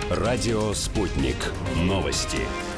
Радио «Спутник». Новости.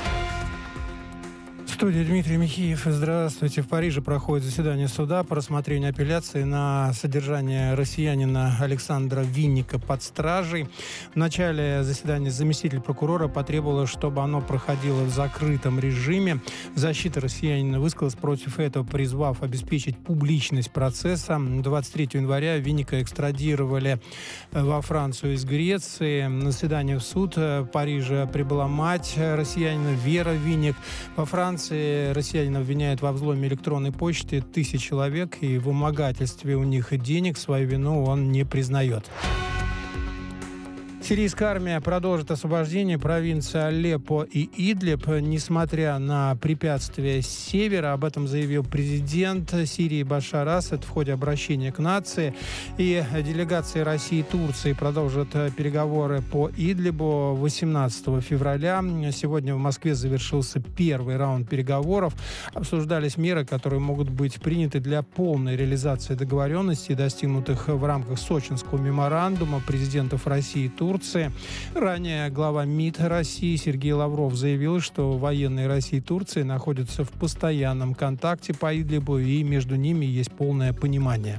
В студии Дмитрий Михеев. Здравствуйте. В Париже проходит заседание суда по рассмотрению апелляции на содержание россиянина Александра Винника под стражей. В начале заседания заместитель прокурора потребовала, чтобы оно проходило в закрытом режиме. Защита россиянина высказалась против этого, призвав обеспечить публичность процесса. 23 января Винника экстрадировали во Францию из Греции. На заседание в суд в Париже прибыла мать россиянина Вера Винник. Во Франции россиянина обвиняют во взломе электронной почты 1000 человек, и в вымогательстве у них денег. Свою вину он не признает. Сирийская армия продолжит освобождение провинций Алеппо и Идлиб, несмотря на препятствия с севера. Об этом заявил президент Сирии Башар Асад в ходе обращения к нации. И делегации России и Турции продолжат переговоры по Идлибу 18 февраля. Сегодня в Москве завершился первый раунд переговоров. Обсуждались меры, которые могут быть приняты для полной реализации договоренностей, достигнутых в рамках Сочинского меморандума президентов России и Турции. Ранее глава МИД России Сергей Лавров заявил, что военные России и Турции находятся в постоянном контакте по Идлибу, и между ними есть полное понимание.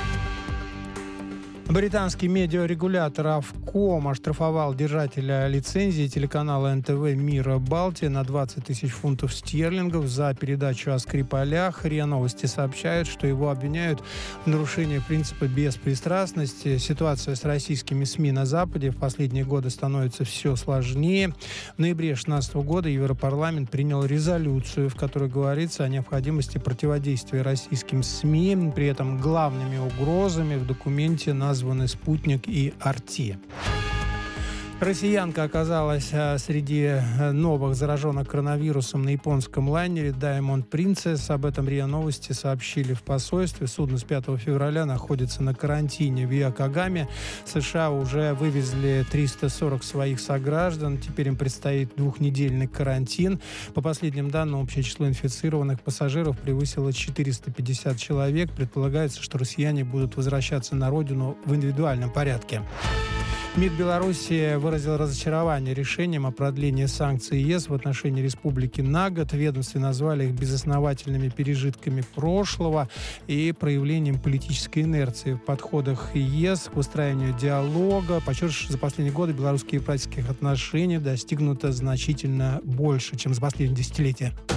Британский медиарегулятор Ofcom оштрафовал держателя лицензии телеканала НТВ «Мира Балтия» на 20 тысяч фунтов стерлингов за передачу о Скрипалях. РИА Новости сообщают, что его обвиняют в нарушении принципа беспристрастности. Ситуация с российскими СМИ на Западе в последние годы становится все сложнее. В ноябре 2016 года Европарламент принял резолюцию, в которой говорится о необходимости противодействия российским СМИ. При этом главными угрозами в документе названы «Спутник» и «Арти». Россиянка оказалась среди новых зараженных коронавирусом на японском лайнере Diamond Princess. Об этом РИА Новости сообщили в посольстве. Судно с 5 февраля находится на карантине в Йокогаме. США уже вывезли 340 своих сограждан. Теперь им предстоит 2-недельный карантин. По последним данным, общее число инфицированных пассажиров превысило 450 человек. Предполагается, что россияне будут возвращаться на родину в индивидуальном порядке. МИД Беларуси выразил разочарование решением о продлении санкций ЕС в отношении республики на год. В ведомстве назвали их безосновательными пережитками прошлого и проявлением политической инерции в подходах ЕС к выстраиванию диалога. Подчеркнуто, что за последние годы белорусских и европейских отношений достигнуто значительно больше, чем за последние десятилетия.